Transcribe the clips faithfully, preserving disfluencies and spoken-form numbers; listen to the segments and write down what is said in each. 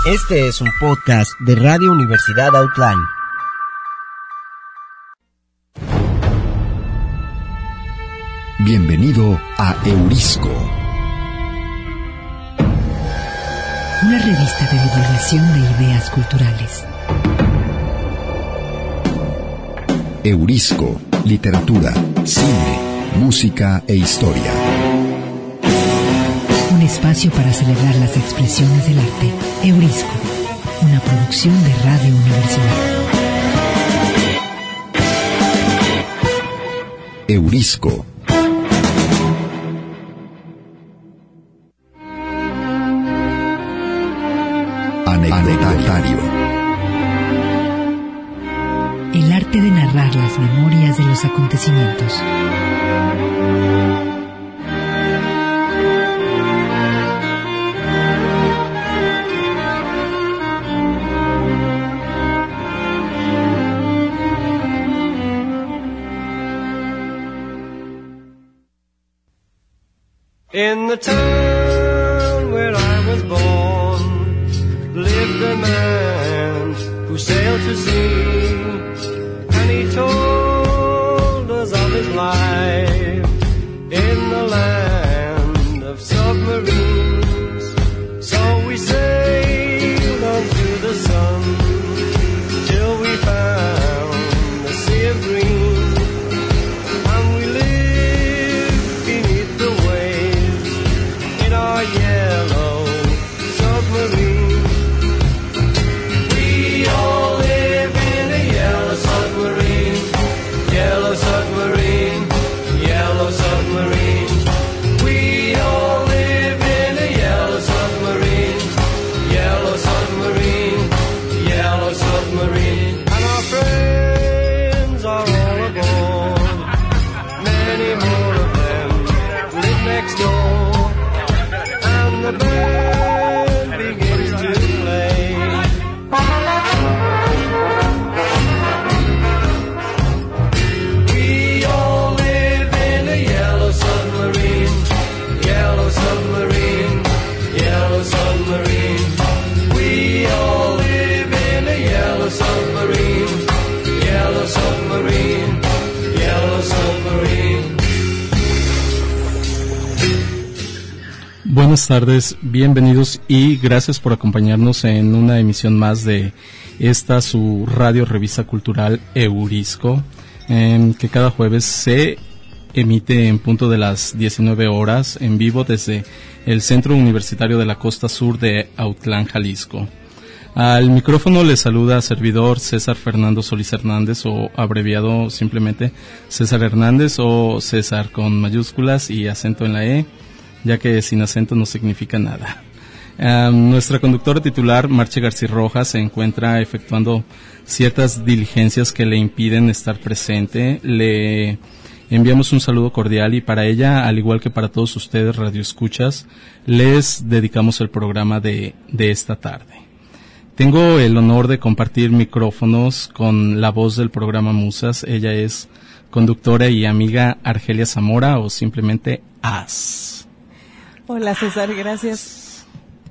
Este es un podcast de Radio Universidad Outline. Bienvenido a Eurisco, una revista de divulgación de ideas culturales. Eurisco, literatura, cine, música e historia. Un espacio para celebrar las expresiones del arte. Eurisco, una producción de Radio Universidad. Eurisco. Anecdotario. El arte de narrar las memorias de los acontecimientos. In the town where I was born lived a man who sailed to sea, and he told us of his life in the land of submarines. So we sailed unto the sun till we found the sea of green, and we lived beneath the waves in our yellow submarine. We all live in a yellow submarine, yellow submarine, yellow submarine. We all live in a yellow submarine, yellow submarine, yellow submarine. And our friends are all aboard, many more of them live next door, and the band begins to play. We all live in a yellow submarine, yellow submarine, yellow submarine. We all live in a yellow submarine, yellow submarine, yellow submarine. Buenas tardes, bienvenidos y gracias por acompañarnos en una emisión más de esta su radio revista cultural Eurisco, eh, que cada jueves se emite en punto de las diecinueve horas en vivo desde el Centro Universitario de la Costa Sur de Autlán, Jalisco. Al micrófono le saluda servidor César Fernando Solís Hernández, o abreviado simplemente César Hernández, o César con mayúsculas y acento en la E, ya que sin acento no significa nada. Um, nuestra conductora titular, Marche García Rojas, se encuentra efectuando ciertas diligencias que le impiden estar presente. Le enviamos un saludo cordial y para ella, al igual que para todos ustedes radioescuchas, les dedicamos el programa de, de esta tarde. Tengo el honor de compartir micrófonos con la voz del programa Musas. Ella es conductora y amiga Argelia Zamora, o simplemente As. Hola César, gracias.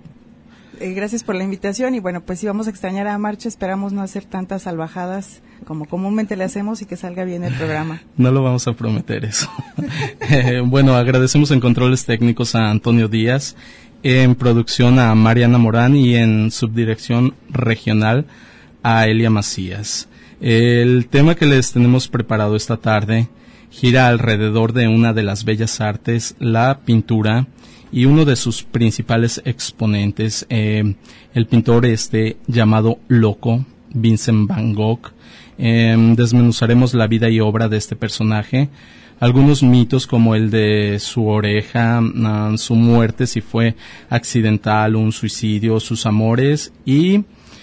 Eh, gracias por la invitación y bueno, pues sí vamos a extrañar a Marcha, esperamos no hacer tantas salvajadas como comúnmente le hacemos y que salga bien el programa. No lo vamos a prometer eso. eh, bueno, agradecemos en controles técnicos a Antonio Díaz, en producción a Mariana Morán y en subdirección regional a Elia Macías. El tema que les tenemos preparado esta tarde gira alrededor de una de las bellas artes, la pintura, y uno de sus principales exponentes, eh, el pintor este llamado loco, Vincent Van Gogh. Eh, desmenuzaremos la vida y obra de este personaje, algunos mitos como el de su oreja, uh, su muerte, si fue accidental o un suicidio, sus amores y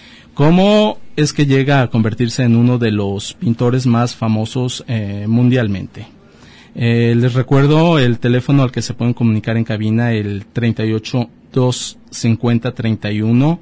cómo es que llega a convertirse en uno de los pintores más famosos eh, mundialmente. Eh, les recuerdo el teléfono al que se pueden comunicar en cabina, el treinta y ocho, dos cincuenta, treinta y uno,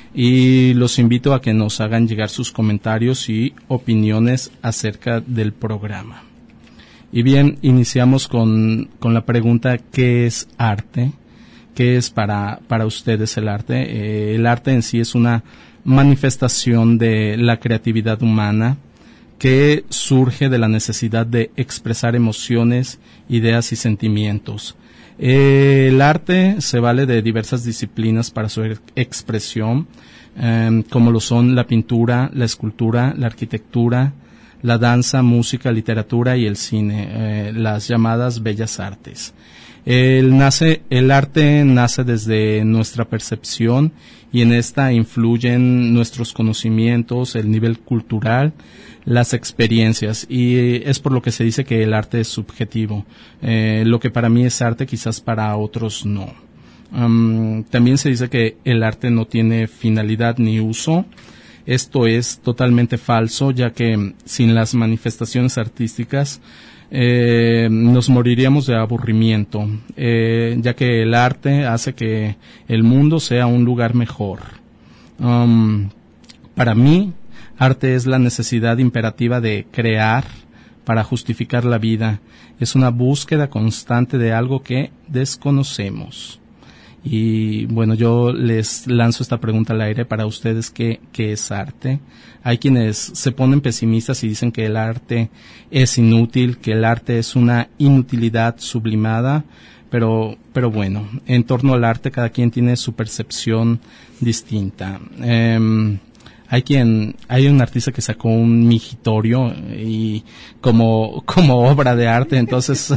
y los invito a que nos hagan llegar sus comentarios y opiniones acerca del programa. Y bien, iniciamos con, con la pregunta: ¿qué es arte? ¿Qué es para, para ustedes el arte? Eh, el arte en sí es una manifestación de la creatividad humana que surge de la necesidad de expresar emociones, ideas y sentimientos. Eh, el arte se vale de diversas disciplinas para su ex- expresión, eh, como lo son la pintura, la escultura, la arquitectura, la danza, música, literatura y el cine, eh, las llamadas bellas artes. El, nace, el arte nace desde nuestra percepción y en esta influyen nuestros conocimientos, el nivel cultural, las experiencias, y es por lo que se dice que el arte es subjetivo. Eh, lo que para mí es arte quizás para otros no. Um, también se dice que el arte no tiene finalidad ni uso. Esto es totalmente falso, ya que sin las manifestaciones artísticas eh, nos moriríamos de aburrimiento, eh, ya que el arte hace que el mundo sea un lugar mejor. Um, para mí, arte es la necesidad imperativa de crear para justificar la vida. Es una búsqueda constante de algo que desconocemos. Y bueno, yo les lanzo esta pregunta al aire para ustedes, ¿qué, qué es arte? Hay quienes se ponen pesimistas y dicen que el arte es inútil, que el arte es una inutilidad sublimada, pero, pero bueno, en torno al arte cada quien tiene su percepción distinta. Eh, Hay quien, hay un artista que sacó un migitorio y como, como obra de arte, entonces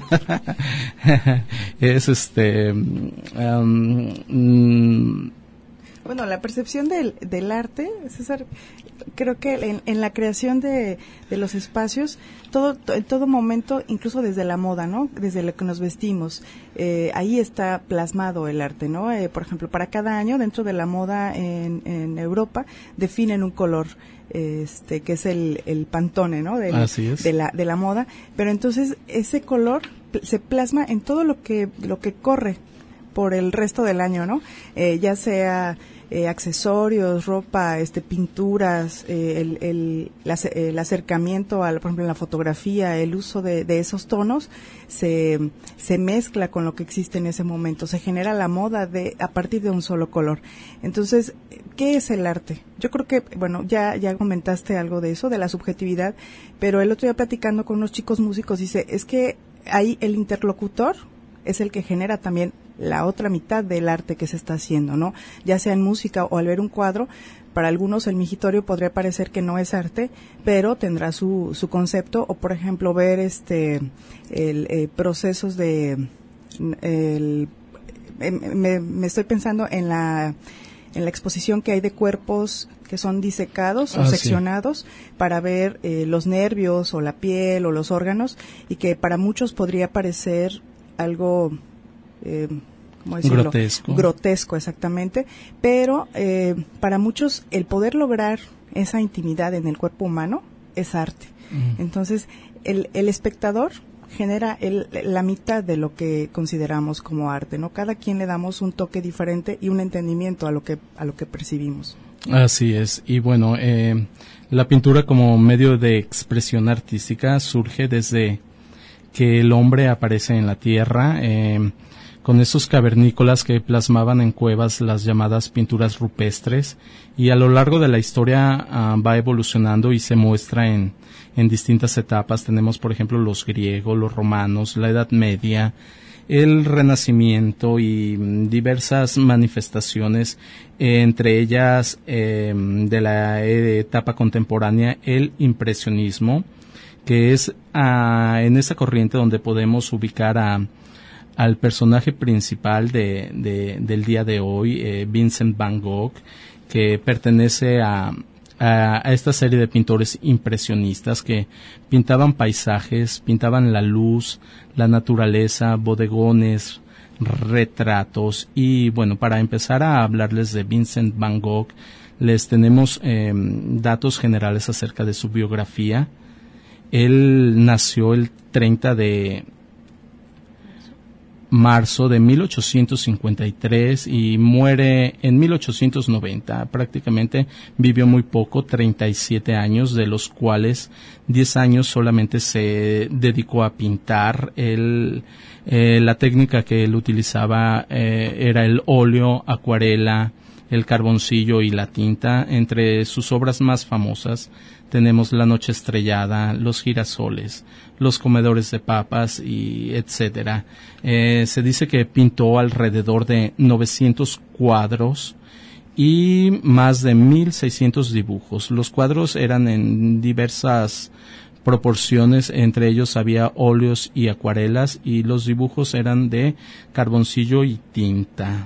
es este, um, mm, bueno, la percepción del, del arte, César, creo que en, en la creación de, de los espacios, todo, en todo momento, incluso desde la moda, ¿no? Desde lo que nos vestimos, eh, ahí está plasmado el arte, ¿no? Eh, por ejemplo, para cada año, dentro de la moda en, en Europa, definen un color, este, que es el, el Pantone, ¿no? Del, Así es. De la, de la moda, pero entonces ese color se plasma en todo lo que, lo que corre por el resto del año, ¿no? Eh, ya sea eh, accesorios, ropa, este, pinturas, eh, el, el, la, el acercamiento, al, por ejemplo, en la fotografía, el uso de, de esos tonos se, se mezcla con lo que existe en ese momento, se genera la moda de a partir de un solo color. Entonces, ¿qué es el arte? Yo creo que, bueno, ya, ya comentaste algo de eso, de la subjetividad, pero el otro día platicando con unos chicos músicos, dice, es que ahí el interlocutor es el que genera también la otra mitad del arte que se está haciendo, ¿no? Ya sea en música o al ver un cuadro, para algunos el migitorio podría parecer que no es arte, pero tendrá su, su concepto, o por ejemplo ver este, el, eh, procesos de, el, eh, me, me estoy pensando en la, en la exposición que hay de cuerpos que son disecados o ah, seccionados sí. para ver eh, los nervios o la piel o los órganos, y que para muchos podría parecer algo eh, ¿cómo decirlo? grotesco grotesco exactamente, pero eh, para muchos el poder lograr esa intimidad en el cuerpo humano es arte. Mm. Entonces el, el espectador genera el, la mitad de lo que consideramos como arte, ¿no? Cada quien le damos un toque diferente y un entendimiento a lo que a lo que percibimos. Así es. Y bueno, eh, la pintura como medio de expresión artística surge desde que el hombre aparece en la tierra, eh, con esos cavernícolas que plasmaban en cuevas las llamadas pinturas rupestres, y a lo largo de la historia uh, va evolucionando y se muestra en, en distintas etapas. Tenemos, por ejemplo, los griegos, los romanos, la Edad Media, el Renacimiento y diversas manifestaciones, eh, entre ellas eh, de la eh, etapa contemporánea, el impresionismo, que es uh, en esa corriente donde podemos ubicar a al personaje principal de, de del día de hoy, eh, Vincent Van Gogh, que pertenece a, a, a esta serie de pintores impresionistas que pintaban paisajes, pintaban la luz, la naturaleza, bodegones, retratos. Y bueno, para empezar a hablarles de Vincent Van Gogh, les tenemos eh, datos generales acerca de su biografía. Él nació el treinta de marzo de mil ochocientos cincuenta y tres y muere en mil ochocientos noventa. Prácticamente vivió muy poco, treinta y siete años, de los cuales diez años solamente se dedicó a pintar. Él, eh, la técnica que él utilizaba eh, era el óleo, acuarela, el carboncillo y la tinta. Entre sus obras más famosas tenemos La Noche Estrellada, Los Girasoles, Los Comedores de Papas y etcétera. Eh, se dice que pintó alrededor de novecientos cuadros y más de mil seiscientos dibujos. Los cuadros eran en diversas proporciones, entre ellos había óleos y acuarelas, y los dibujos eran de carboncillo y tinta.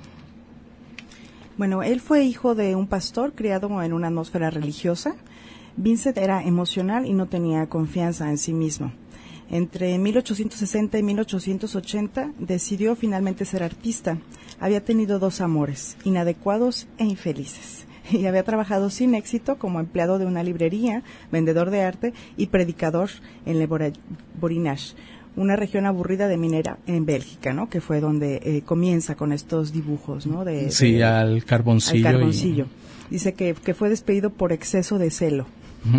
Bueno, él fue hijo de un pastor criado en una atmósfera religiosa. Vincent era emocional y no tenía confianza en sí mismo. Entre mil ochocientos sesenta y mil ochocientos ochenta decidió finalmente ser artista. Había tenido dos amores, inadecuados e infelices, y había trabajado sin éxito como empleado de una librería, vendedor de arte y predicador en Le Borinage, una región aburrida de minera en Bélgica, ¿no? Que fue donde eh, comienza con estos dibujos, ¿no? De, sí, de, al carboncillo. Al carboncillo. Y... Dice que, que fue despedido por exceso de celo.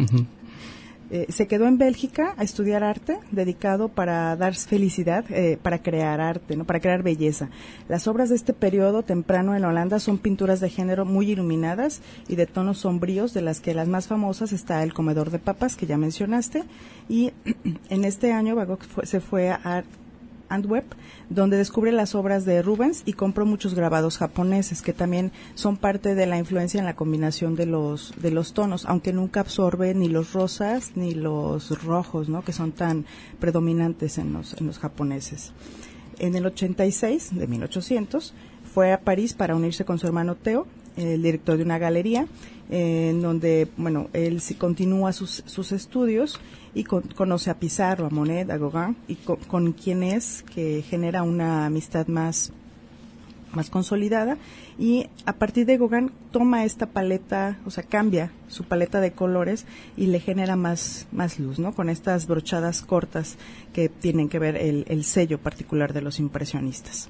Eh, se quedó en Bélgica a estudiar arte, dedicado para dar felicidad, eh, para crear arte, no, para crear belleza. Las obras de este periodo temprano en Holanda son pinturas de género muy iluminadas y de tonos sombríos, de las que las más famosas está El Comedor de Papas, que ya mencionaste, y en este año Van Gogh fue, se fue a Antwerp, donde descubre las obras de Rubens y compró muchos grabados japoneses que también son parte de la influencia en la combinación de los de los tonos, aunque nunca absorbe ni los rosas ni los rojos, ¿no? Que son tan predominantes en los en los japoneses. En el ochenta y seis, de mil ochocientos, fue a París para unirse con su hermano Theo, el director de una galería, eh, en donde, bueno, él sí continúa sus, sus estudios y con, conoce a Pizarro, a Monet, a Gauguin, y con, con quien es que genera una amistad más, más consolidada, y a partir de Gauguin toma esta paleta, o sea, cambia su paleta de colores y le genera más, más luz, ¿no? Con estas brochadas cortas que tienen que ver el, el sello particular de los impresionistas.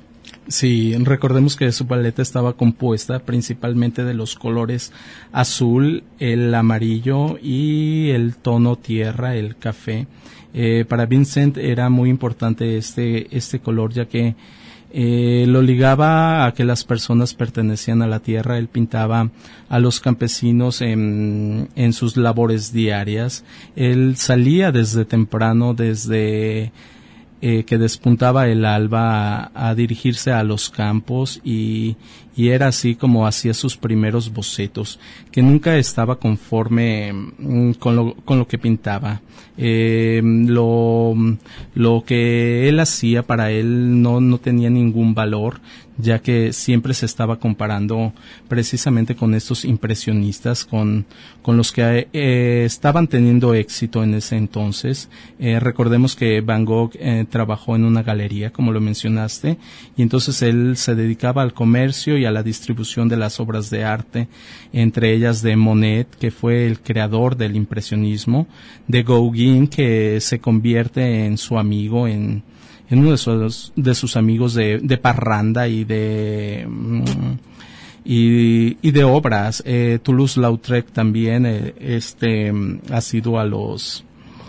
Sí, recordemos que su paleta estaba compuesta principalmente de los colores azul, el amarillo y el tono tierra, el café. Eh, para Vincent era muy importante este, este color, ya que eh, lo ligaba a que las personas pertenecían a la tierra. Él pintaba a los campesinos en, en sus labores diarias. Él salía desde temprano, desde Eh, que despuntaba el alba, a, a dirigirse a los campos, y, y era así como hacía sus primeros bocetos, que nunca estaba conforme mm, con lo, con lo que pintaba. Eh, lo, lo que él hacía para él no, no tenía ningún valor, ya que siempre se estaba comparando precisamente con estos impresionistas, con, con los que eh, estaban teniendo éxito en ese entonces. Eh, recordemos que Van Gogh eh, trabajó en una galería, como lo mencionaste, y entonces él se dedicaba al comercio y a la distribución de las obras de arte, entre ellas de Monet, que fue el creador del impresionismo, de Gauguin, que se convierte en su amigo, en en uno de sus, de sus amigos de, de parranda y de mm, y, y de obras. eh, Toulouse-Lautrec también eh, este ha sido a los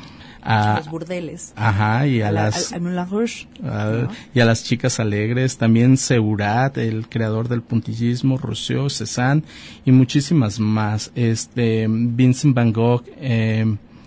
a, a los burdeles, ajá, y a, a las la, al, al Rouge, a, ¿no? y a las chicas alegres, también Seurat, el creador del puntillismo, Rousseau, Cézanne y muchísimas más. Este Vincent Van Gogh eh,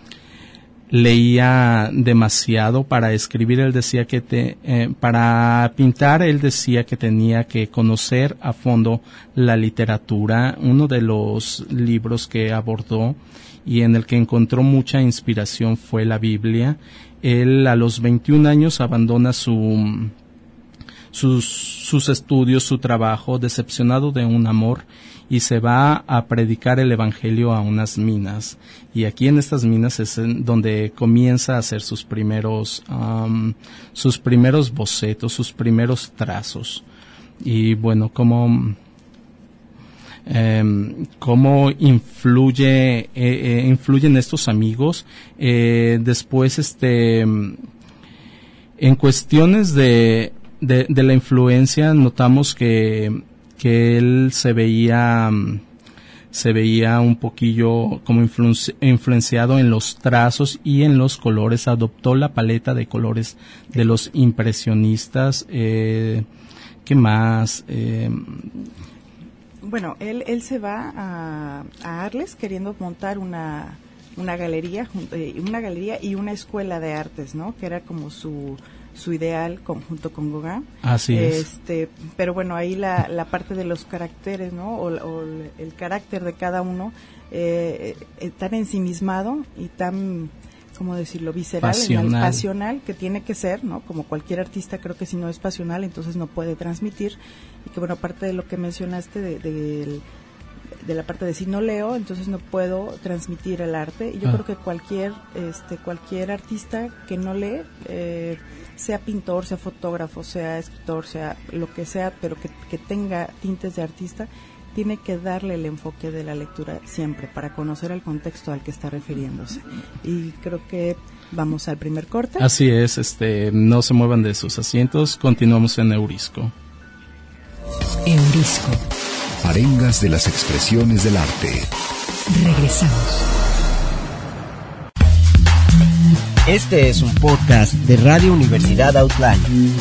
leía demasiado. Para escribir él decía que te, eh, para pintar él decía que tenía que conocer a fondo la literatura. Uno de los libros que abordó y en el que encontró mucha inspiración fue la Biblia. Él a los veintiún años abandona su sus, sus estudios, su trabajo, decepcionado de un amor, y se va a predicar el evangelio a unas minas. Y aquí en estas minas es en donde comienza a hacer sus primeros, um, sus primeros bocetos, sus primeros trazos. Y bueno, cómo, eh, cómo influye, eh, eh, influyen estos amigos. Eh, después, este, En cuestiones de, de, de la influencia, notamos que, que él se veía, se veía un poquillo como influ- influenciado en los trazos y en los colores. Adoptó la paleta de colores de los impresionistas. Eh, ¿Qué más? Eh, Bueno, él, él se va a, a Arles queriendo montar una, una galería, jun- eh, una galería y una escuela de artes, ¿no? Que era como su, su ideal con- junto con Gauguin. Así es. Este, pero bueno, ahí la, la parte de los caracteres, ¿no? O, o el, el carácter de cada uno, eh, eh, tan ensimismado y tan, ¿cómo decirlo? Visceral, Pasional. en el- pasional que tiene que ser, ¿no? Como cualquier artista, creo que si no es pasional, entonces no puede transmitir. Y que bueno, aparte de lo que mencionaste de, de, de la parte de si no leo, entonces no puedo transmitir el arte. Y yo Ah. creo que cualquier este cualquier artista que no lee, eh, sea pintor, sea fotógrafo, sea escritor, sea lo que sea, pero que, que tenga tintes de artista, tiene que darle el enfoque de la lectura siempre para conocer el contexto al que está refiriéndose. Y creo que vamos al primer corte. Así es, este, no se muevan de sus asientos, continuamos en Eurisco. Eurisco. Arengas de las expresiones del arte. Regresamos. Este es un podcast de Radio Universidad Outline.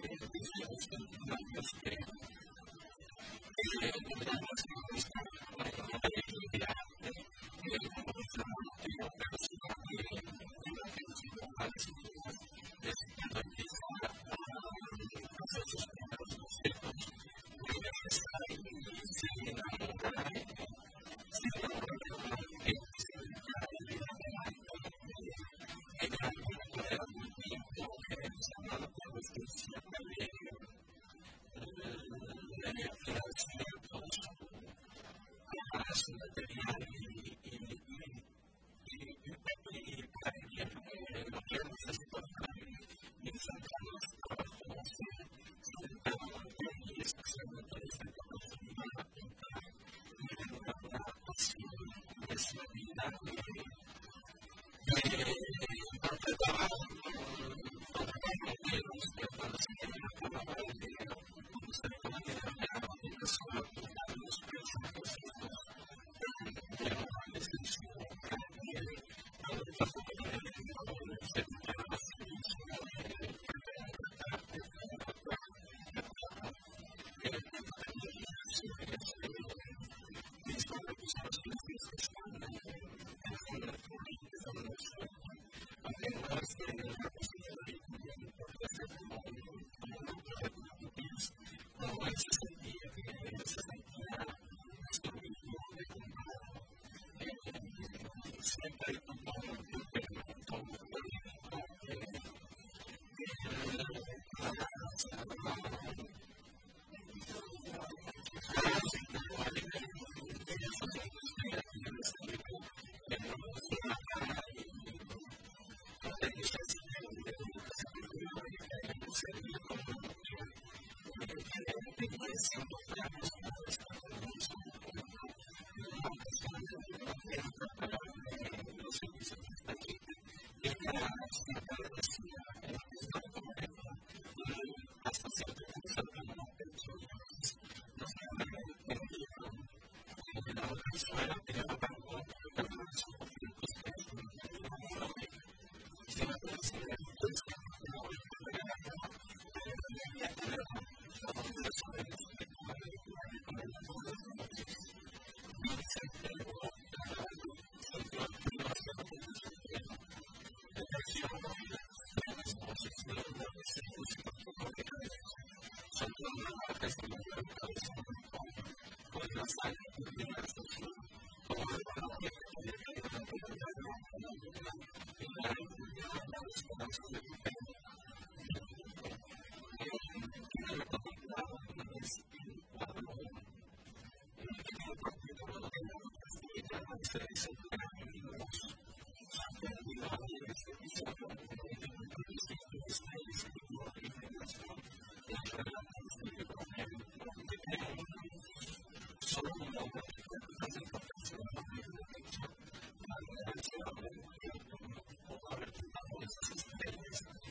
Thank you.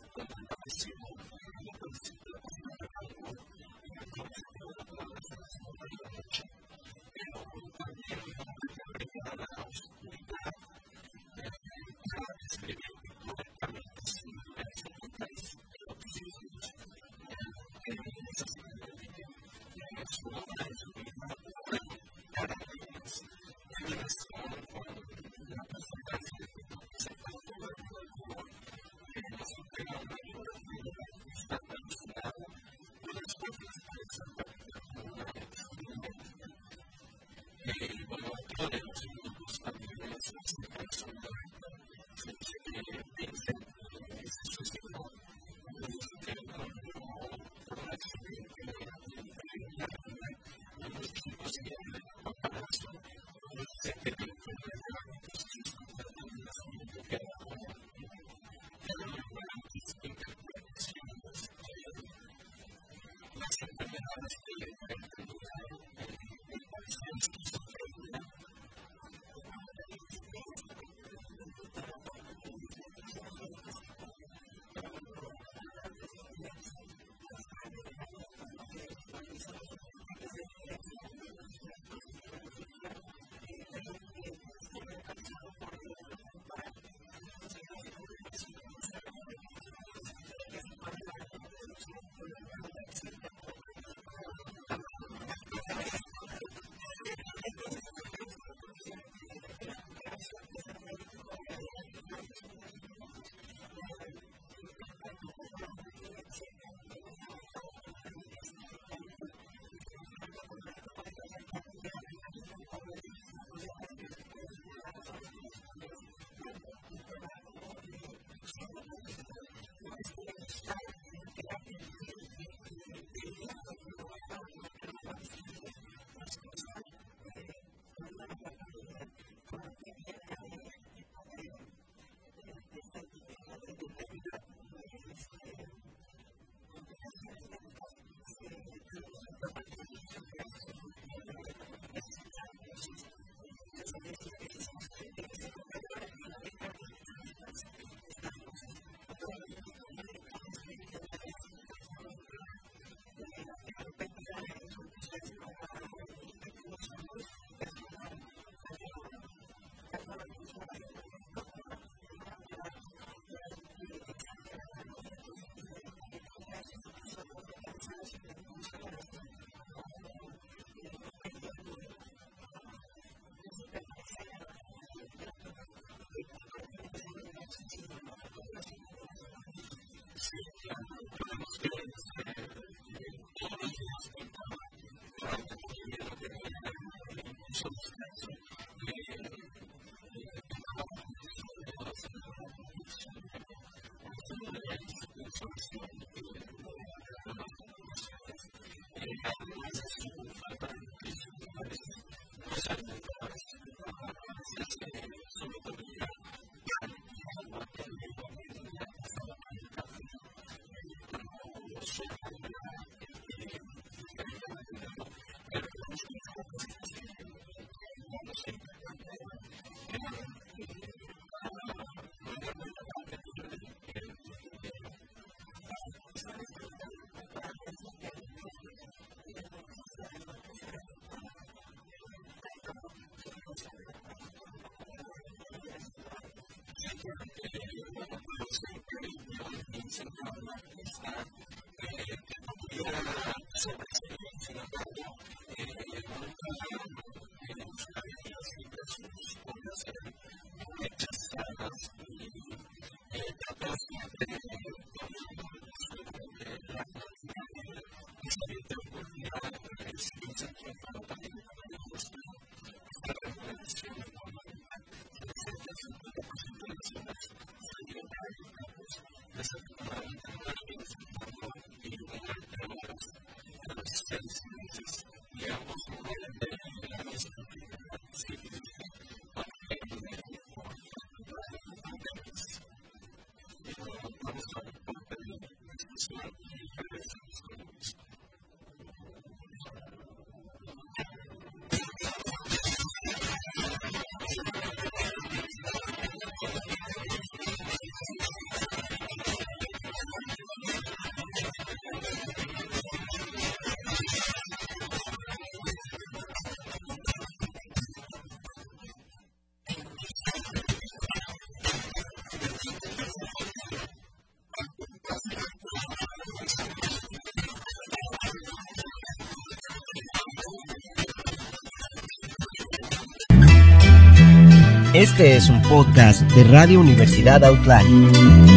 Este es un podcast de Radio Universidad Outline.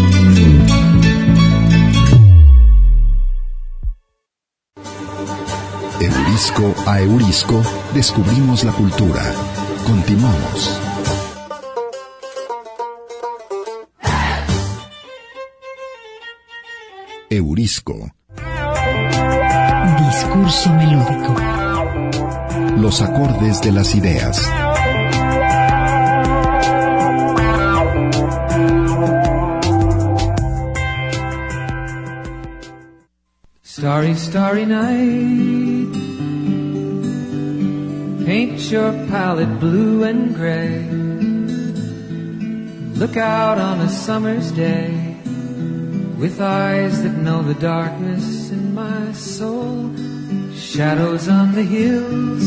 Eurisco a Eurisco, descubrimos la cultura. Continuamos. Eurisco. Discurso melódico. Los acordes de las ideas. Starry, starry night, paint your palette blue and gray. Look out on a summer's day, with eyes that know the darkness in my soul. Shadows on the hills,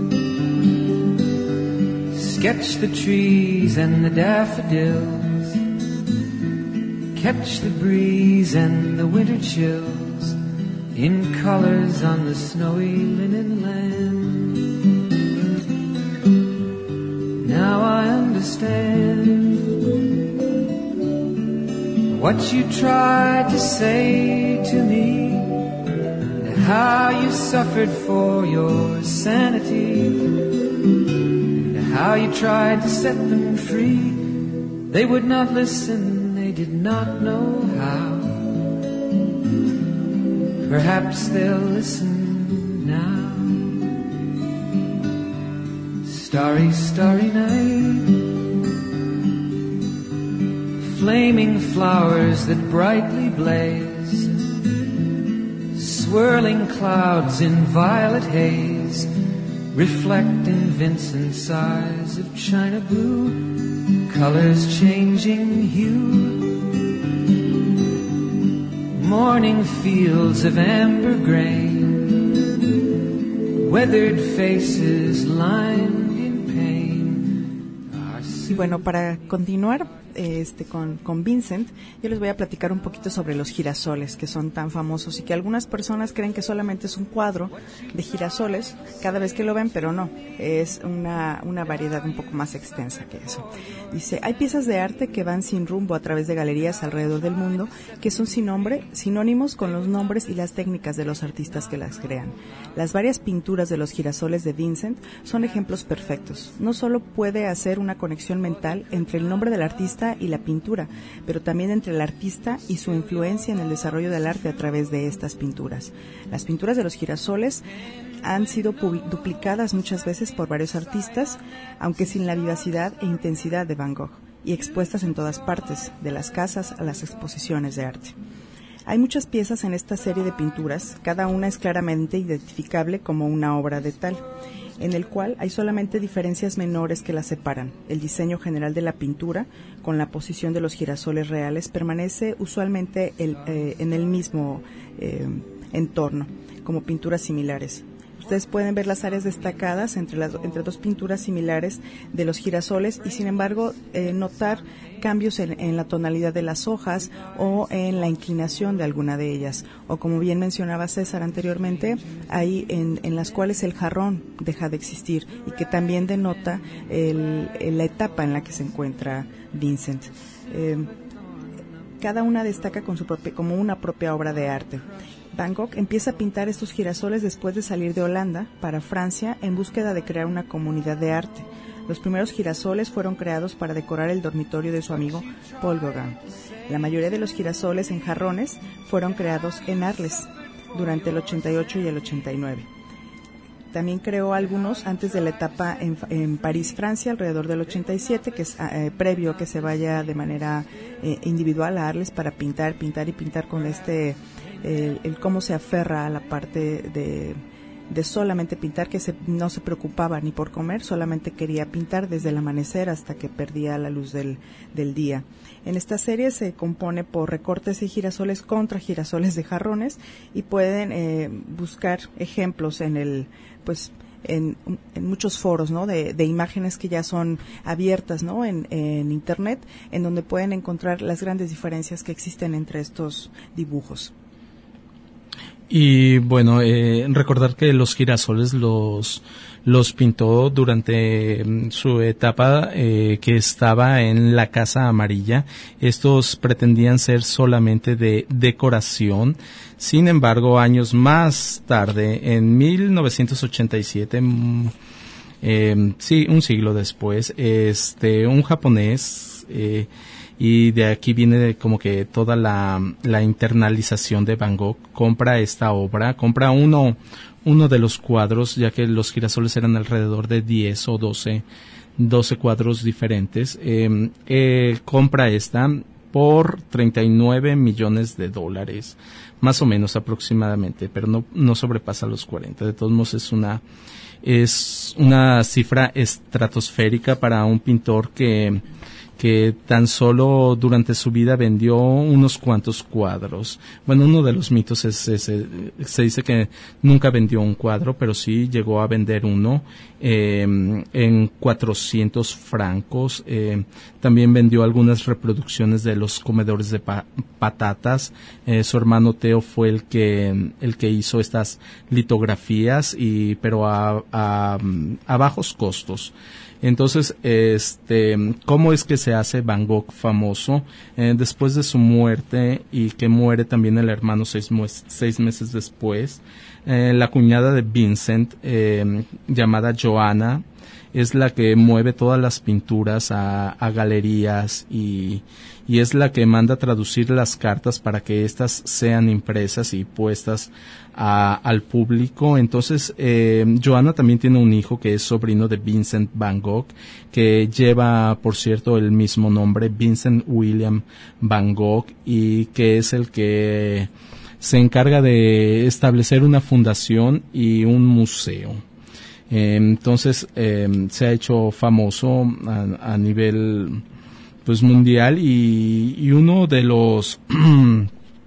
sketch the trees and the daffodils. Catch the breeze and the winter chills in colors on the snowy linen land. Now I understand what you tried to say to me, how you suffered for your sanity, and how you tried to set them free. They would not listen, they did not know how. Perhaps they'll listen now. Starry, starry night, flaming flowers that brightly blaze, swirling clouds in violet haze, reflect in Vincent's eyes of china blue, colors changing hue. Morning fields of amber grain, weathered faces lined in pain. Y bueno, para continuar este con, con Vincent, yo les voy a platicar un poquito sobre los girasoles, que son tan famosos y que algunas personas creen que solamente es un cuadro de girasoles cada vez que lo ven, pero no, es una, una variedad un poco más extensa que eso. Dice, hay piezas de arte que van sin rumbo a través de galerías alrededor del mundo, que son sin nombre, sinónimos con los nombres y las técnicas de los artistas que las crean. Las varias pinturas de los girasoles de Vincent son ejemplos perfectos. No solo puede hacer una conexión mental entre el nombre del artista y la pintura, pero también entre el artista y su influencia en el desarrollo del arte a través de estas pinturas. Las pinturas de los girasoles han sido duplicadas muchas veces por varios artistas, aunque sin la vivacidad e intensidad de Van Gogh, y expuestas en todas partes, de las casas a las exposiciones de arte. Hay muchas piezas en esta serie de pinturas, cada una es claramente identificable como una obra de tal, en el cual hay solamente diferencias menores que las separan. El diseño general de la pintura, con la posición de los girasoles reales, permanece usualmente el, eh, en el mismo eh, entorno, como pinturas similares. Ustedes pueden ver las áreas destacadas entre las entre dos pinturas similares de los girasoles y sin embargo eh, notar cambios en, en la tonalidad de las hojas o en la inclinación de alguna de ellas, o como bien mencionaba César anteriormente, hay en, en las cuales el jarrón deja de existir y que también denota el, el, la etapa en la que se encuentra Vincent. Eh, cada una destaca con su propia, como una propia obra de arte. Van Gogh empieza a pintar estos girasoles después de salir de Holanda para Francia en búsqueda de crear una comunidad de arte. Los primeros girasoles fueron creados para decorar el dormitorio de su amigo Paul Gauguin. La mayoría de los girasoles en jarrones fueron creados en Arles durante el ochenta y ocho y el ochenta y nueve. También creó algunos antes de la etapa en, en París, Francia, alrededor del ochenta y siete, que es eh, previo a que se vaya de manera eh, individual a Arles para pintar, pintar y pintar con este... El, el cómo se aferra a la parte de, de solamente pintar, que se, no se preocupaba ni por comer, solamente quería pintar desde el amanecer hasta que perdía la luz del, del día. En esta serie se compone por recortes de girasoles contra girasoles de jarrones y pueden eh, buscar ejemplos en el, pues, en, en muchos foros, ¿no? De, de imágenes que ya son abiertas, ¿no? En, en internet, en donde pueden encontrar las grandes diferencias que existen entre estos dibujos. Y bueno, eh, recordar que los girasoles los los pintó durante su etapa eh, que estaba en la Casa Amarilla. Estos pretendían ser solamente de decoración. Sin embargo, años más tarde, en mil novecientos ochenta y siete, eh, sí, un siglo después, este, un japonés eh, y de aquí viene como que toda la, la internalización de Van Gogh, compra esta obra, compra uno, uno de los cuadros, ya que los girasoles eran alrededor de diez o doce, doce cuadros diferentes, eh, eh, compra esta por treinta y nueve millones de dólares, más o menos aproximadamente, pero no, no sobrepasa los cuarenta. De todos modos es una, es una cifra estratosférica para un pintor que que tan solo durante su vida vendió unos cuantos cuadros. Bueno, uno de los mitos es ese, se dice que nunca vendió un cuadro, pero sí llegó a vender uno eh, en cuatrocientos francos. Eh, también vendió algunas reproducciones de los comedores de pa- patatas. Eh, su hermano Theo fue el que el que hizo estas litografías, y pero a, a, a bajos costos. Entonces, este, ¿cómo es que se hace Van Gogh famoso? Eh, después de su muerte, y que muere también el hermano seis, mu- seis meses después, eh, la cuñada de Vincent, eh, llamada Joanna, es la que mueve todas las pinturas a, a galerías y, y es la que manda traducir las cartas para que éstas sean impresas y puestas a, al público. Entonces, eh, Joanna también tiene un hijo que es sobrino de Vincent Van Gogh, que lleva, por cierto, el mismo nombre, Vincent William Van Gogh, y que es el que se encarga de establecer una fundación y un museo. Eh, entonces, eh, se ha hecho famoso a, a nivel pues mundial, y, y uno de los uh,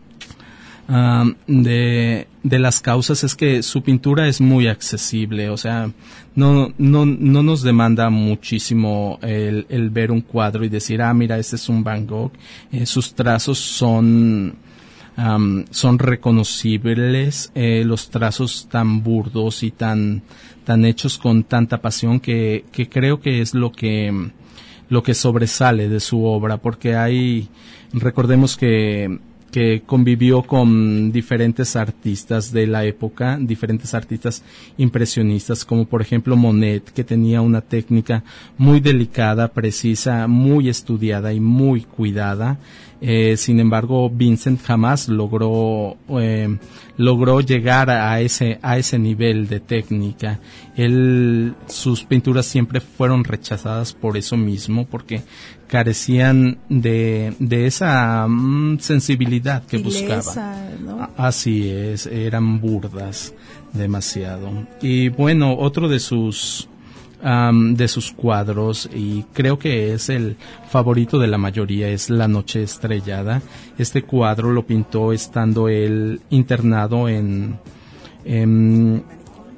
de, de las causas es que su pintura es muy accesible. O sea, no no no nos demanda muchísimo el, el ver un cuadro y decir, ah, mira, este es un Van Gogh. Eh, sus trazos son Um, son reconocibles, eh, los trazos tan burdos y tan tan hechos con tanta pasión que, que creo que es lo que lo que sobresale de su obra, porque hay, recordemos que que convivió con diferentes artistas de la época, diferentes artistas impresionistas, como por ejemplo Monet, que tenía una técnica muy delicada, precisa, muy estudiada y muy cuidada. Eh, sin embargo, Vincent jamás logró eh, logró llegar a ese a ese nivel de técnica. Él, sus pinturas siempre fueron rechazadas por eso mismo, porque carecían de de esa mm, sensibilidad que Ilesa, buscaba. ¿no? Así es, eran burdas demasiado. Y bueno, otro de sus Um, de sus cuadros, y creo que es el favorito de la mayoría, es La Noche Estrellada. Este cuadro lo pintó estando él internado en, en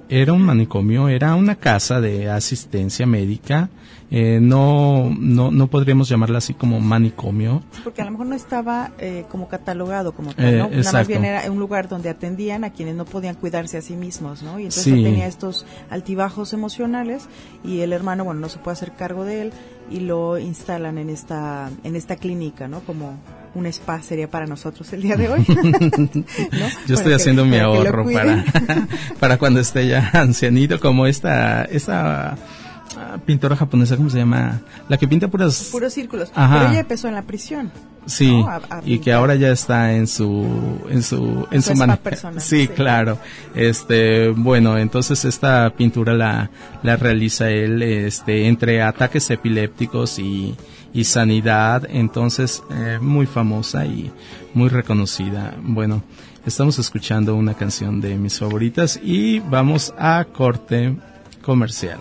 era un manicomio, era una casa de asistencia médica. Eh, no, no, no podríamos llamarla así como manicomio. Porque a lo mejor no estaba eh, como catalogado como tal, Eh, ¿no? Nada más exacto. bien era un lugar donde atendían a quienes no podían cuidarse a sí mismos, ¿no? Y entonces Sí. tenía estos altibajos emocionales y el hermano, bueno, no se puede hacer cargo de él y lo instalan en esta, en esta clínica, ¿no? Como un spa sería para nosotros el día de hoy. ¿No? Yo estoy Para que- haciendo mi para que lo ahorro cuiden. para, para cuando esté ya ancianito, como esta, esta ah, pintora japonesa, ¿cómo se llama? La que pinta puras... Puros círculos. Ajá. Pero ella empezó en la prisión. Sí, ¿no? A- a y que pintar. ahora ya está en su en su en Su su, spa mane- personal, sí, sí. claro. Este, bueno, entonces esta pintura la la realiza él este entre ataques epilépticos y y sanidad, entonces eh, muy famosa y muy reconocida. Bueno, estamos escuchando una canción de mis favoritas y vamos a corte comercial.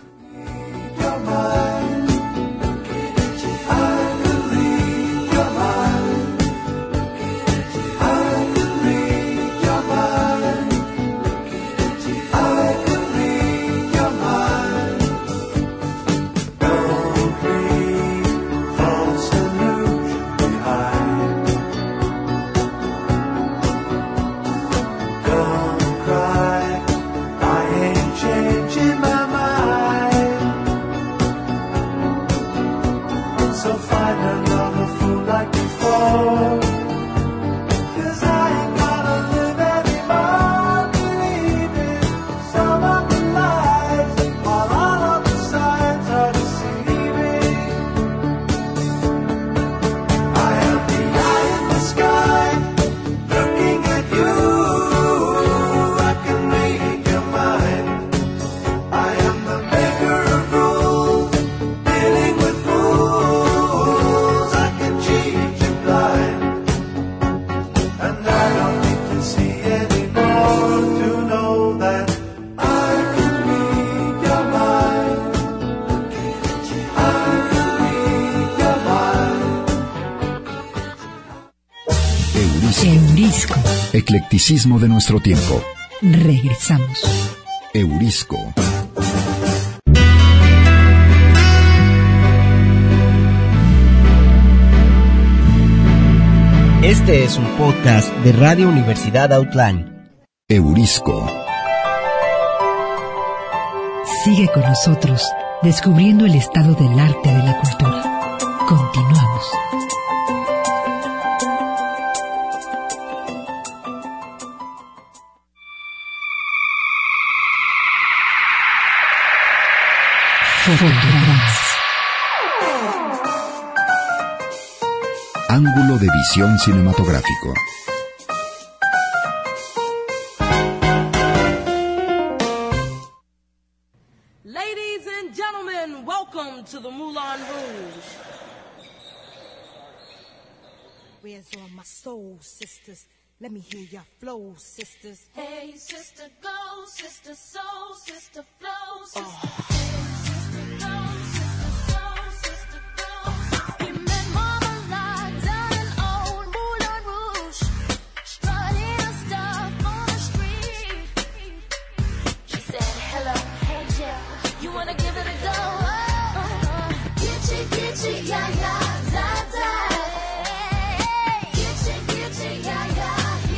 So find another fool like before. 'Cause I ain't gotta live anymore believing some of the lies, while all of the signs are deceiving. I am the eye in the sky, looking at you. I can read your mind. I am the maker of rules, dealing with fools. I can cheat you blind, and I don't need to see anymore to know that I can read your mind. I can read your mind. Eurisco. Eurisco. Eclecticismo de nuestro tiempo. Regresamos. Eurisco. Este es un podcast de Radio Universidad Outline. Eurisco. Sigue con nosotros descubriendo el estado del arte de la cultura. Continuamos. Fotogramas. Ángulo de visión cinematográfico. Ladies and gentlemen, welcome to the Moulin Rouge. Where's all my soul sisters? Let me hear your flow, sisters. Hey, sister, go, sister, soul, sister, flow, sister. Hey, sister, go, sister, soul, sister, flow. We met Mama Lot down in old Moulin Rouge, strutting her stuff on the street. She said, hello, hey, Jill, you wanna give it a go? Oh, gitchy, gitchy, yeah, yeah, da, da. Gitchy, gitchy, yeah, yeah.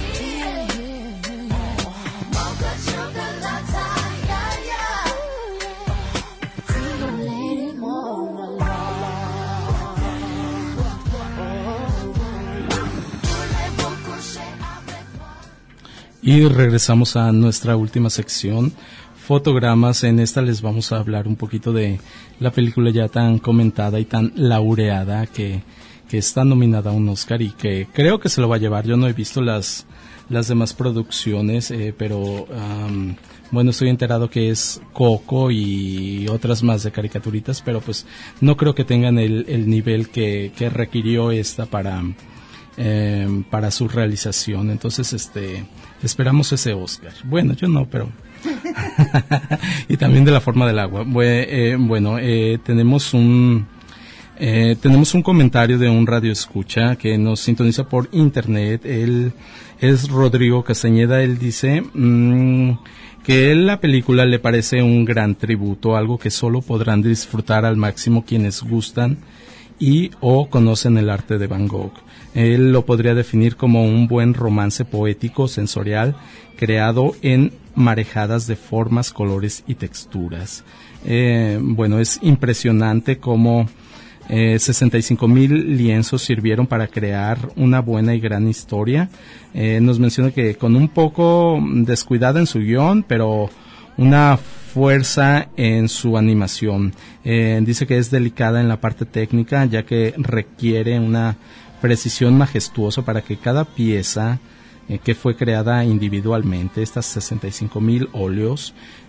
Y regresamos a nuestra última sección, fotogramas. En esta les vamos a hablar un poquito de la película ya tan comentada y tan laureada que, que está nominada a un Oscar y que creo que se lo va a llevar. Yo no he visto las, las demás producciones, eh, pero um, bueno, estoy enterado que es Coco y otras más de caricaturitas, pero pues no creo que tengan el, el nivel que, que requirió esta para... Eh, para su realización. Entonces este esperamos ese Oscar. Bueno, yo no, pero y también de La forma del agua. Bue- eh, bueno, eh, tenemos un Eh, tenemos un comentario de un radio escucha que nos sintoniza por internet. Él es Rodrigo Castañeda. Él dice mmm, que la película le parece un gran tributo, algo que solo podrán disfrutar al máximo quienes gustan y o conocen el arte de Van Gogh. Él lo podría definir como un buen romance poético, sensorial, creado en marejadas de formas, colores y texturas. Eh, bueno, es impresionante cómo eh, sesenta y cinco mil lienzos sirvieron para crear una buena y gran historia. Eh, nos menciona que con un poco descuidada en su guión, pero una fuerza en su animación. Eh, dice que es delicada en la parte técnica, ya que requiere una precisión majestuosa para que cada pieza eh, que fue creada individualmente, estas sesenta y cinco mil óleos,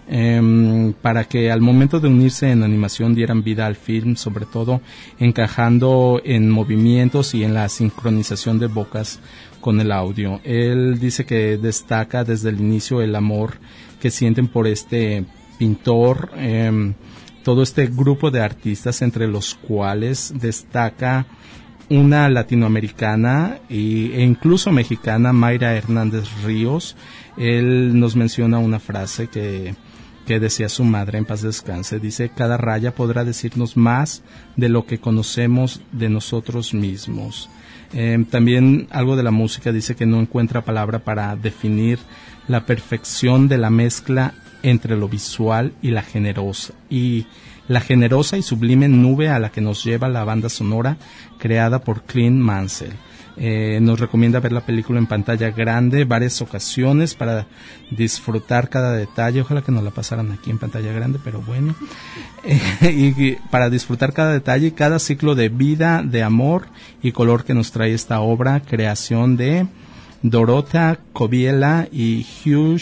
eh, para que al momento de unirse en animación dieran vida al film, sobre todo encajando en movimientos y en la sincronización de bocas con el audio. Él dice que destaca desde el inicio el amor que sienten por este pintor, eh, todo este grupo de artistas, entre los cuales destaca una latinoamericana y, e incluso mexicana, Mayra Hernández Ríos. Él nos menciona una frase que, que decía su madre, en paz descanse. Dice: cada raya podrá decirnos más de lo que conocemos de nosotros mismos. Eh, también algo de la música. Dice que no encuentra palabra para definir la perfección de la mezcla entre lo visual y la generosa y la generosa y sublime nube a la que nos lleva la banda sonora creada por Clint Mansell. Eh, nos recomienda ver la película en pantalla grande varias ocasiones para disfrutar cada detalle. Ojalá que nos la pasaran aquí en pantalla grande, pero bueno. Eh, y, y para disfrutar cada detalle y cada ciclo de vida, de amor y color que nos trae esta obra, creación de Dorota Coviela y Hugh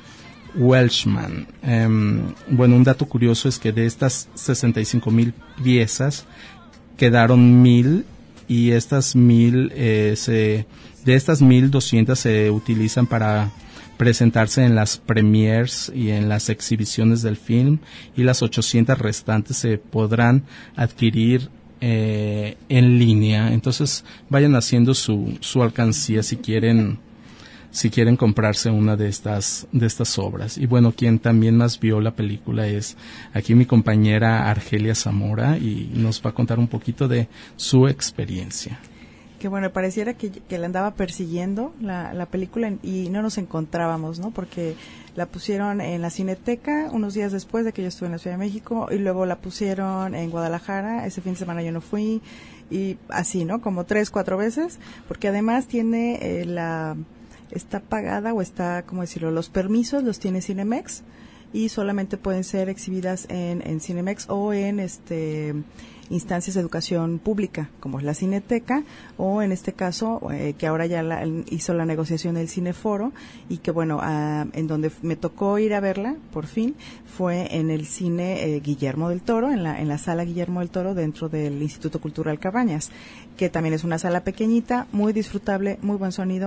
Welshman. Um, bueno, un dato curioso es que de estas sesenta y cinco mil piezas quedaron mil, y estas mil eh, se, de estas mil doscientas se utilizan para presentarse en las premieres y en las exhibiciones del film, y las ochocientas restantes se podrán adquirir eh, en línea. Entonces vayan haciendo su, su alcancía si quieren si quieren comprarse una de estas de estas obras. Y bueno, quien también más vio la película es aquí mi compañera Argelia Zamora, y nos va a contar un poquito de su experiencia. Que bueno, pareciera que, que la andaba persiguiendo la, la película y no nos encontrábamos, ¿no? Porque la pusieron en la Cineteca unos días después de que yo estuve en la Ciudad de México, y luego la pusieron en Guadalajara. Ese fin de semana yo no fui, y así, ¿no? Como tres, cuatro veces, porque además tiene eh, la... está pagada, o está, ¿cómo decirlo? Los permisos los tiene Cinemex, y solamente pueden ser exhibidas en, en Cinemex o en este instancias de educación pública, como es la Cineteca, o en este caso, eh, que ahora ya la, hizo la negociación el Cineforo, y que bueno, ah, en donde me tocó ir a verla, por fin, fue en el cine eh, Guillermo del Toro, en la, en la sala Guillermo del Toro, dentro del Instituto Cultural Cabañas, que también es una sala pequeñita, muy disfrutable, muy buen sonido.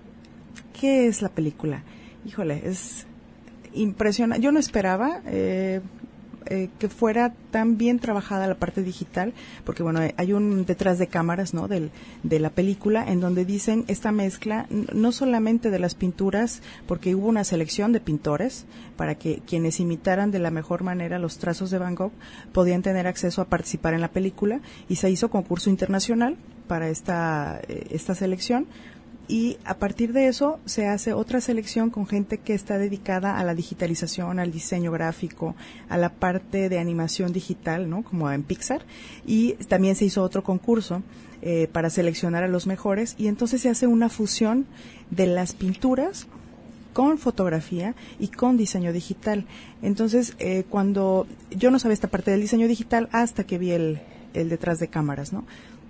¿Qué es la película? Híjole, es impresionante. Yo no esperaba eh, eh, que fuera tan bien trabajada la parte digital, porque bueno, hay un detrás de cámaras, ¿no? Del, de la película, en donde dicen esta mezcla, no solamente de las pinturas, porque hubo una selección de pintores para que quienes imitaran de la mejor manera los trazos de Van Gogh podían tener acceso a participar en la película, y se hizo concurso internacional para esta, eh, esta selección. Y a partir de eso se hace otra selección con gente que está dedicada a la digitalización, al diseño gráfico, a la parte de animación digital, ¿no? Como en Pixar. Y también se hizo otro concurso eh, para seleccionar a los mejores, y entonces se hace una fusión de las pinturas con fotografía y con diseño digital. Entonces, eh, cuando yo no sabía esta parte del diseño digital hasta que vi el, el detrás de cámaras, ¿no?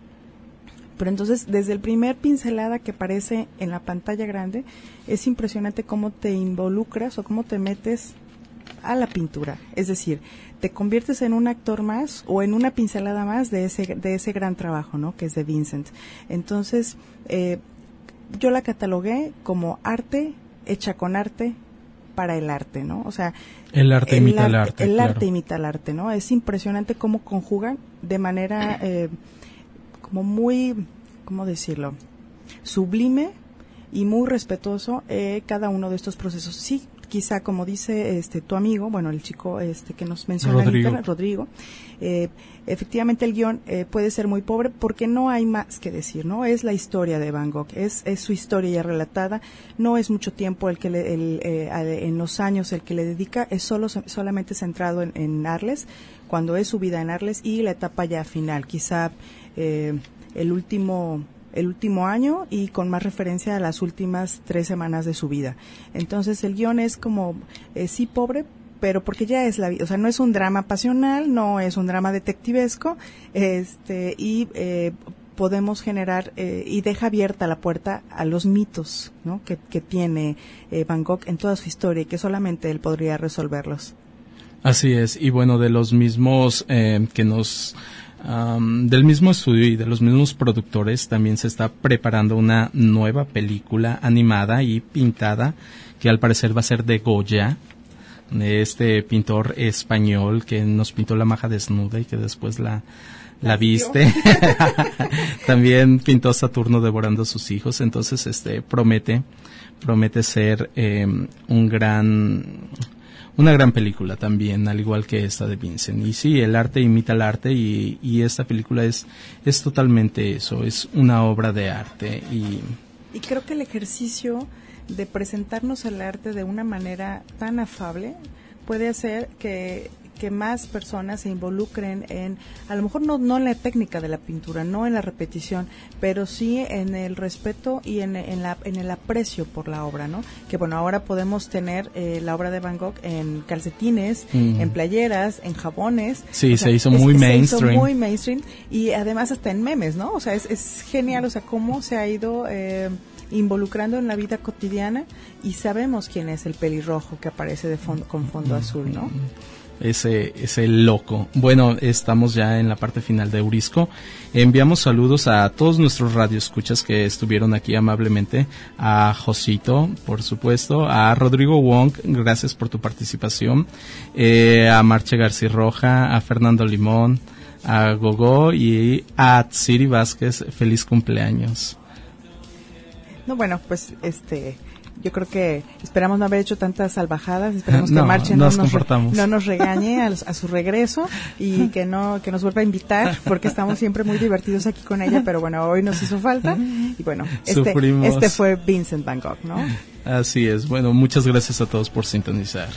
Pero entonces, desde el primer pincelada que aparece en la pantalla grande, es impresionante cómo te involucras o cómo te metes a la pintura. Es decir, te conviertes en un actor más o en una pincelada más de ese de ese gran trabajo, ¿no? Que es de Vincent. Entonces, eh, yo la catalogué como arte hecha con arte para el arte, ¿no? O sea, el arte el imita arte, el arte. El claro. arte imita el arte, ¿no? Es impresionante cómo conjugan de manera eh, como muy, ¿cómo decirlo? Sublime y muy respetuoso eh, cada uno de estos procesos. Sí, quizá como dice este tu amigo, bueno, el chico este que nos menciona Rodrigo, ahorita, Rodrigo eh, efectivamente el guión eh, puede ser muy pobre porque no hay más que decir, ¿no? Es la historia de Van Gogh, es, es su historia ya relatada, no es mucho tiempo el que le, el, eh, en los años el que le dedica, es solo solamente centrado en, en Arles, cuando es su vida en Arles y la etapa ya final, quizá eh, el último el último año y con más referencia a las últimas tres semanas de su vida. Entonces el guión es como, eh, sí pobre, pero porque ya es la vida, o sea, no es un drama pasional, no es un drama detectivesco, este, y eh, podemos generar, eh, y deja abierta la puerta a los mitos, ¿no? que, que tiene eh, Van Gogh en toda su historia y que solamente él podría resolverlos. Así es, y bueno, de los mismos eh, que nos... Um, del mismo estudio y de los mismos productores también se está preparando una nueva película animada y pintada que al parecer va a ser de Goya, de este pintor español que nos pintó La maja desnuda y que después la, la viste. También pintó Saturno devorando a sus hijos, entonces este promete, promete ser eh, un gran... una gran película también, al igual que esta de Vincent. Y sí, el arte imita el arte y, y esta película es, es totalmente eso, es una obra de arte. Y, y creo que el ejercicio de presentarnos el arte de una manera tan afable puede hacer que, que más personas se involucren en, a lo mejor no, no en la técnica de la pintura, no en la repetición, pero sí en el respeto y en, en, la, en el aprecio por la obra, ¿no? Que bueno, ahora podemos tener eh, la obra de Van Gogh en calcetines, mm. en playeras, en jabones. Sí, o se sea, hizo es, muy se mainstream. hizo muy mainstream y además hasta en memes, ¿no? O sea, es, es genial, o sea, cómo se ha ido eh, involucrando en la vida cotidiana y sabemos quién es el pelirrojo que aparece de fondo, con fondo mm. azul, ¿no? Ese, ese loco. Bueno, estamos ya en la parte final de Eurisco. Enviamos saludos a todos nuestros radioescuchas que estuvieron aquí amablemente, a Josito, por supuesto, a Rodrigo Wong, gracias por tu participación, eh, a Marche García Roja, a Fernando Limón, a Gogo y a Tsiri Vázquez, feliz cumpleaños. No, bueno, pues este... yo creo que esperamos no haber hecho tantas salvajadas, esperamos no, que Marche no nos, nos, re, no nos regañe a, a su regreso y que no que nos vuelva a invitar, porque estamos siempre muy divertidos aquí con ella, pero bueno, hoy nos hizo falta y bueno, este, este fue Vincent Van Gogh, ¿no? Así es, bueno, muchas gracias a todos por sintonizar.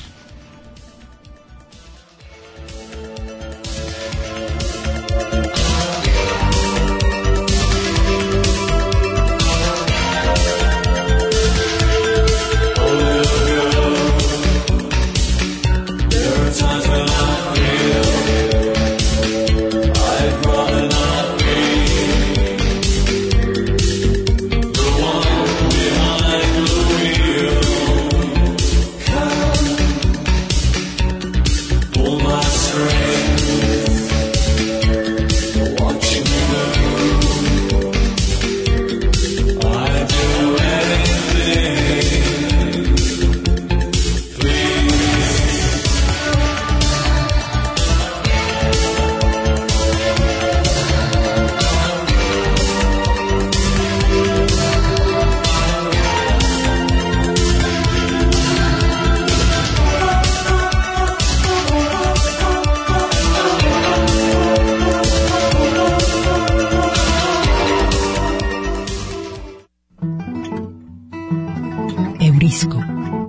Eurisco.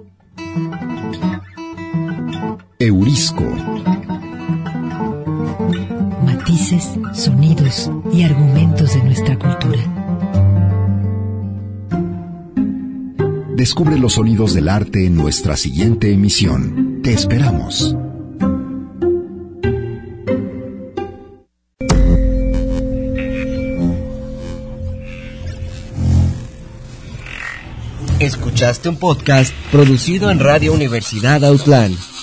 Eurisco. Matices, sonidos y argumentos de nuestra cultura. Descubre los sonidos del arte en nuestra siguiente emisión. Te esperamos. Escuchaste un podcast producido en Radio Universidad Autlán.